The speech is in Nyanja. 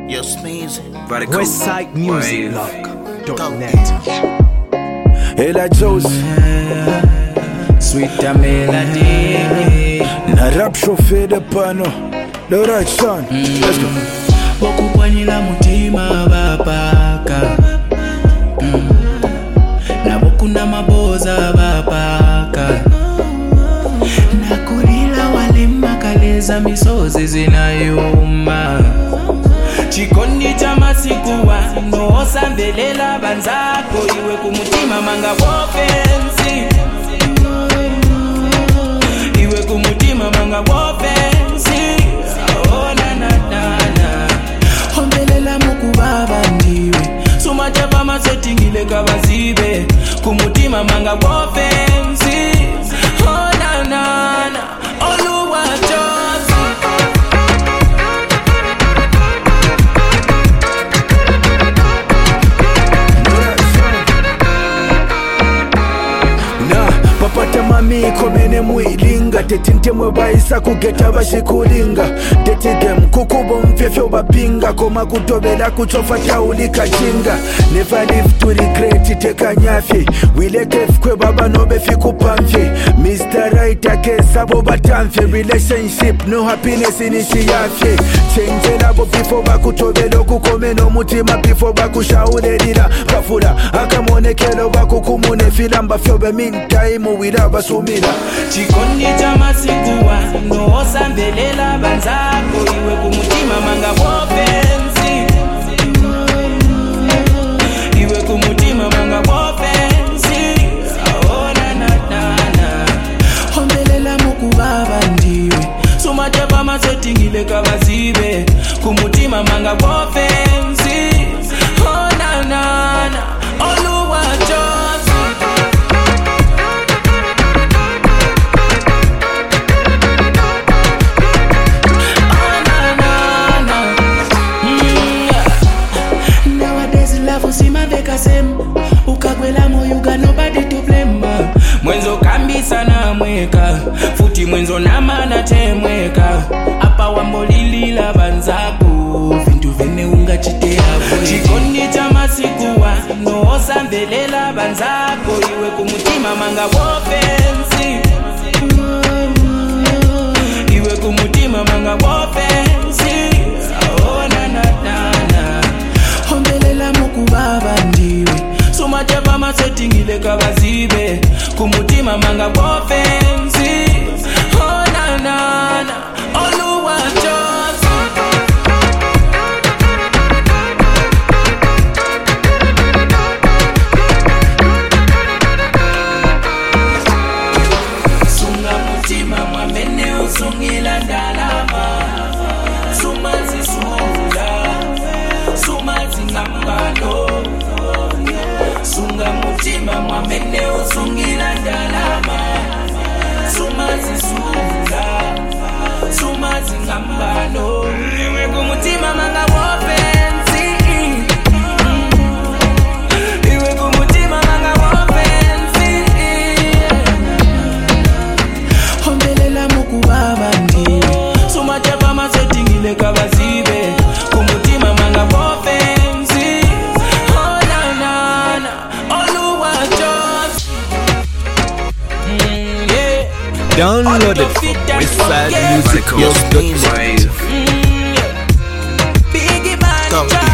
You're sneezing. Westsidemusicblog.net. Ella Josie, Sweet melody. na rap chauffeur de pano. The right son. Let's go. Bokupwanyila mutima bapaka. Na bokuna maboza bapaka. Nakulila wale makaleza misozi zinayuma. Chikondi cha masiku wano osambelela banzako iwe kumutima manga wofensi. Iwe kumutima manga wofensi. Oh na na na na. Ombelela mukubaba ndiwe. Sumatepa masetingile kabazibe. Kumutima manga wofensi. Oh na na na. Oluwa Josie. Papata mami komene muilinga tetinte mwe baisa kugeta bashikulinga tetigem kukubo mfyefyo bapinga koma kutobela kuchofata ulika chinga never live to regret teka nyafye wilekef kwe baba nobe fikupamfye Mr. Right akesa bo batamfye relationship no happiness inishi yafye change labo before bakutobela kukomeno mutima before bakushaurelira bafura akamonekelo bakukumune filamba fyobe meantime wira basumira Chikondi cha masiku wano osambelela banzako iwe kumutima manga wofensi. Iwe kumutima manga wofensi. Oh na na na na. Ombelela mukubaba ndiwe. Sumatepa masetingile kabazibe. Kumutima manga wofensi. Oh na na na. Oluwa Josie. Ukakwela moyo got nobody to blame. Mwenzo kambisa na mweka futi mwenzo nama na temweka apa wambolilila banzako vintu vene ungachitea boy. Chikondi cha masiku wano osambelela banzako iwe kumutima manga wofensi. Iwe kumutima manga wofensi. Oh na na na na. Ombelela mukubaba ndiwe. Sumatepa masetingile kabazibe. Kumutima manga wofensi. Oh na na na. Oluwa Josie. Sunga mutima mwamene usungila ndalama. Sumazi sungula. Sumazi ngambano. Sunga mutima mwamene usungila ndalama. Sumazi sungula. Sumazi ngambano. Iwe kumutima manga wofensi. Iwe kumutima manga wofensi. Ombelela mukubaba ndiwe. Sumatepa masetingile kabazibe. Kumutima manga wofensi. Oh na na na. Oluwa Josie. Yeah. Download it from westsidemusicblog.net. Biggie man,